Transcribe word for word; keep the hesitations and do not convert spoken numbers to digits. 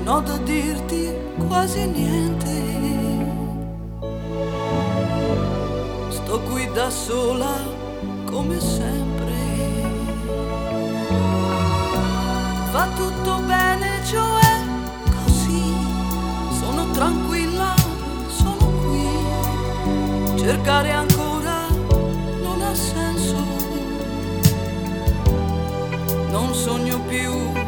non ho da dirti quasi niente. Sto qui da sola come sempre. Va tutto bene, cioè così. Sono tranquilla, sono qui. Cercare ancora non ha senso. Non sogno più